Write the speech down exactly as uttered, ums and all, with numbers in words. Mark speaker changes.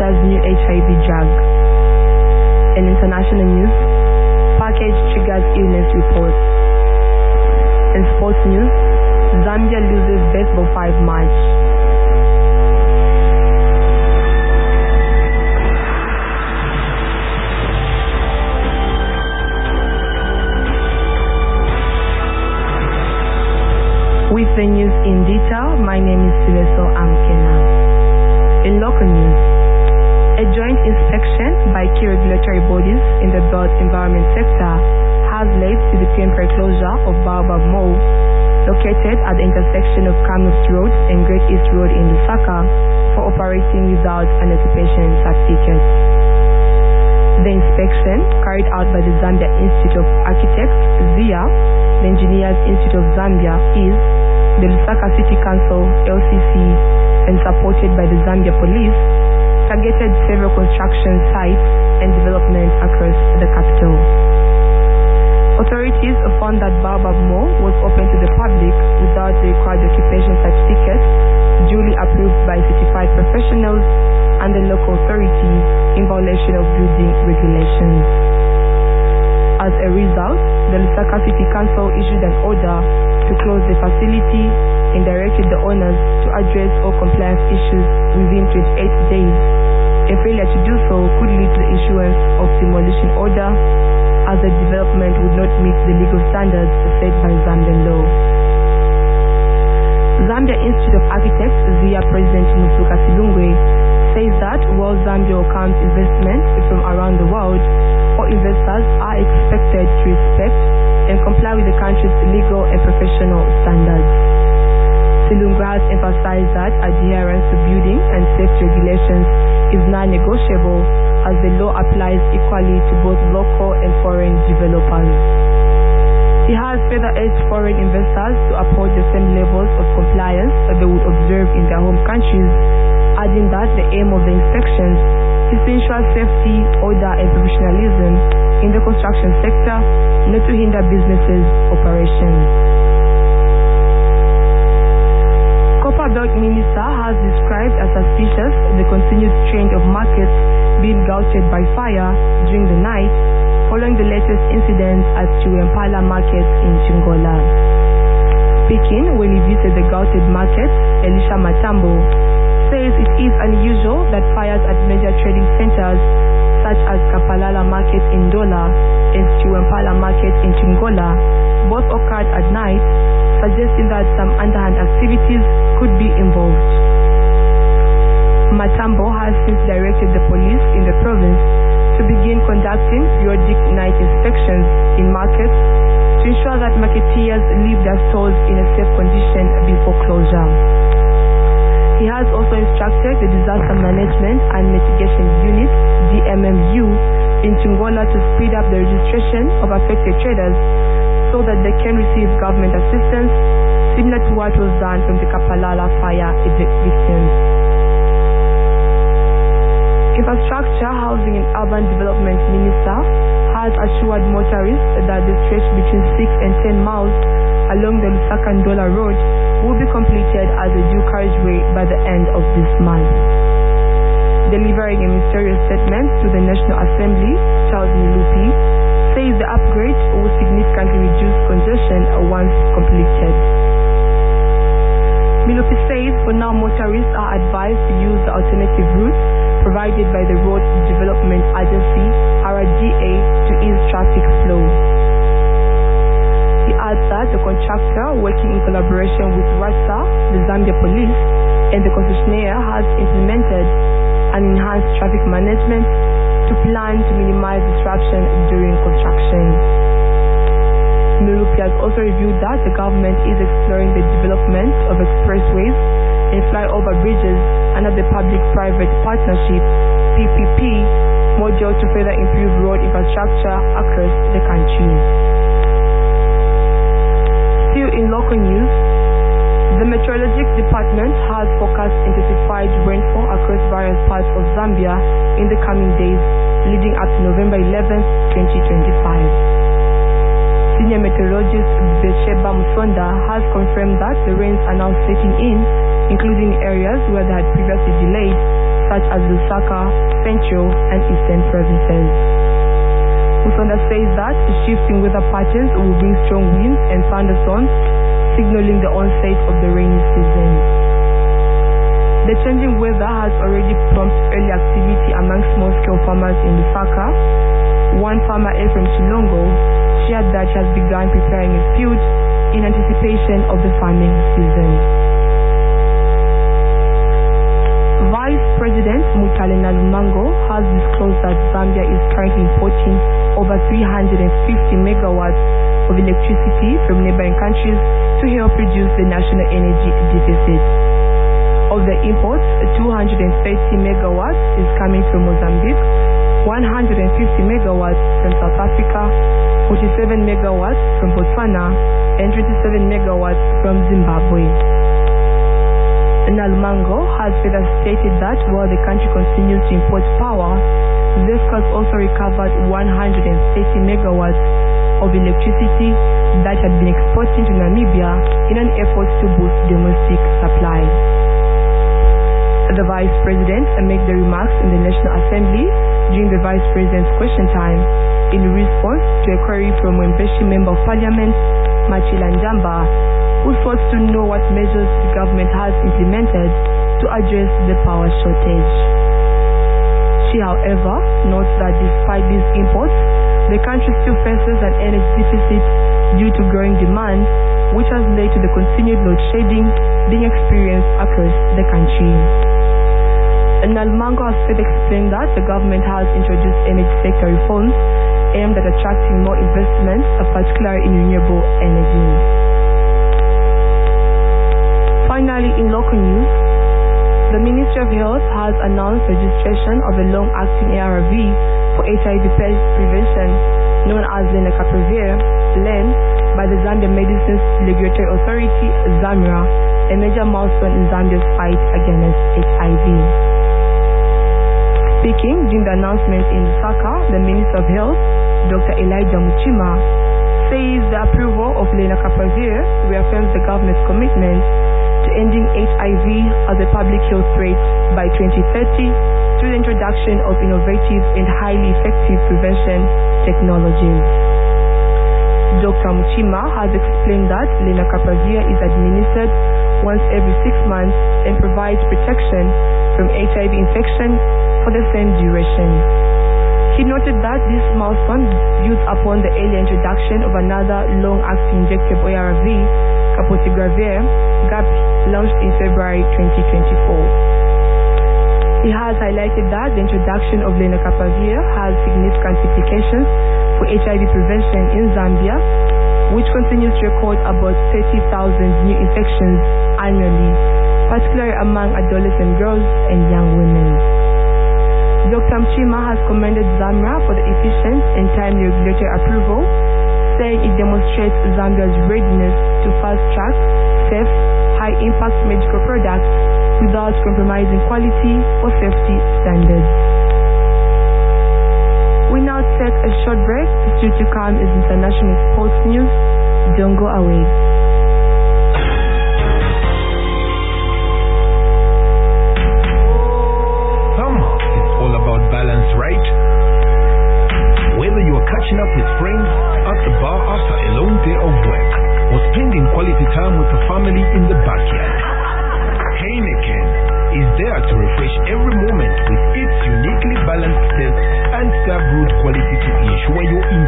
Speaker 1: Russia's new H I V drug. In international news, package triggers illness reports. In sports news, Zambia loses baseball five match. With the news in detail, my name is Sileso Amkena. In local news, a joint inspection by key regulatory bodies in the built environment sector has led to the temporary closure of Baobab Mall, located at the intersection of Camels Road and Great East Road in Lusaka, for operating without an occupation certificate. The inspection, carried out by the Zambia Institute of Architects, ZIA, the Engineers Institute of Zambia, is the Lusaka City Council, L C C, and supported by the Zambia Police, targeted several construction sites and development across the capital. Authorities found that Baobab Mall was open to the public without the required occupation certificate, duly approved by certified professionals and the local authority, in violation of building regulations. As a result, the Lusaka City Council issued an order to close the facility and directed the owners to address all compliance issues within twenty-eight days. A failure to do so could lead to the issuance of demolition order, as the development would not meet the legal standards set by Zambian law. Zambia Institute of Architects, ZIA President Musuka Silungwe, says that while Zambia welcomes investment from around the world, all investors are expected to respect and comply with the country's legal and professional standards. Silungwe has emphasized that adherence to building and safety regulations is non-negotiable, as the law applies equally to both local and foreign developers. He has further urged foreign investors to uphold the same levels of compliance that they would observe in their home countries, adding that the aim of the inspections is to ensure safety, order and professionalism in the construction sector, not to hinder businesses' operations. Copperbelt Minister has described as suspicious the continued trend of markets being gouted by fire during the night, following the latest incident at Chiwempala Market in Chingola. Speaking when he visited the gouted market, Elisha Matambo says it is unusual that fires at major trading centers such as Kapalala Market in Dola and Chiwempala Market in Chingola both occurred at night, suggesting that some underhand activities could be involved. Matambo has since directed the police in the province to begin conducting periodic night inspections in markets to ensure that marketeers leave their stores in a safe condition before closure. He has also instructed the Disaster Management and Mitigation Unit, D M M U, in Chingola to speed up the registration of affected traders so that they can receive government assistance, similar to what was done from the Kapalala fire victims. Infrastructure, Housing and Urban Development Minister has assured motorists that the stretch between six and ten miles along the Lusaka-Ndola Road will be completed as a dual carriageway by the end of this month. Delivering a mysterious statement to the National Assembly, Charles Milupi says the upgrade will significantly reduce congestion once completed. Milupi says for now motorists are advised to use the alternative route provided by the Road Development Agency, R D A, to ease traffic flow. He adds that the contractor, working in collaboration with RATSA, the Zambia Police, and the concessionaire, has implemented an enhanced traffic management to plan to minimize disruption during construction. Milupi has also reviewed that the government is exploring the development of expressways and flyover bridges under the Public-Private Partnership P P P model to further improve road infrastructure across the country. Still in local news, the Meteorologic Department has forecast intensified rainfall across various parts of Zambia in the coming days, leading up to November eleventh, twenty twenty-five. Senior meteorologist Besheba Musonda has confirmed that the rains are now setting in, including areas where they had previously delayed, such as Lusaka, Central, and Eastern provinces. Musonda says that shifting weather patterns will bring strong winds and thunderstorms, signaling the onset of the rainy season. The changing weather has already prompted early activity among small-scale farmers in Lusaka. One farmer, Ephraim Chilongo, shared that he has begun preparing his field in anticipation of the farming season. Vice President Mutalena Lumango has disclosed that Zambia is currently importing over three hundred fifty megawatts of electricity from neighboring countries to help reduce the national energy deficit. Of the imports, two hundred thirty megawatts is coming from Mozambique, one hundred fifty megawatts from South Africa, forty-seven megawatts from Botswana, and twenty-seven megawatts from Zimbabwe. Nalumango has further stated that while the country continues to import power, ZESCO has also recovered one hundred thirty megawatts of electricity that had been exported to Namibia in an effort to boost domestic supply. The Vice President made the remarks in the National Assembly during the Vice President's question time in response to a query from Mwembeshi Member of Parliament, Machila Njamba, who sought to know what measures the government has implemented to address the power shortage. She, however, notes that despite these imports, the country still faces an energy deficit due to growing demand, which has led to the continued load shedding being experienced across the country. Nalumango has further explained that the government has introduced energy sector reforms aimed at attracting more investment, particularly in renewable energy. Finally, in local news, the Ministry of Health has announced registration of a long-acting A R V for H I V prevention known as Lenacapavir, L E N, by the Zambia Medicines Regulatory Authority, ZAMRA, a major milestone in Zambia's fight against H I V. Speaking during the announcement in Lusaka, the Minister of Health, Doctor Elijah Muchima, says the approval of Lenacapavir reaffirms the government's commitment to ending H I V as a public health threat by twenty thirty through the introduction of innovative and highly effective prevention technologies. Doctor Muchima has explained that Lenacapavir is administered once every six months and provides protection from H I V infection for the same duration. He noted that this milestone builds upon the early introduction of another long-acting injectable A R V, Cabotegravir, G A P, launched in February twenty twenty-four. He has highlighted that the introduction of Lenacapavir has significant implications for H I V prevention in Zambia, which continues to record about thirty thousand new infections annually, particularly among adolescent girls and young women. Doctor Mchima has commended ZAMRA for the efficient and timely regulatory approval, saying it demonstrates Zambia's readiness to fast-track, safe, high-impact medical products without compromising quality or safety standards. We now take a short break. Still to come is international sports news. Don't go away.
Speaker 2: Summer is all about balance, right? Whether you are catching up with friends, at the bar after a long day of work, or spending quality time with the family in the backyard, Heineken is there to refresh every moment with its uniquely balanced taste and serve brewed quality to ensure you're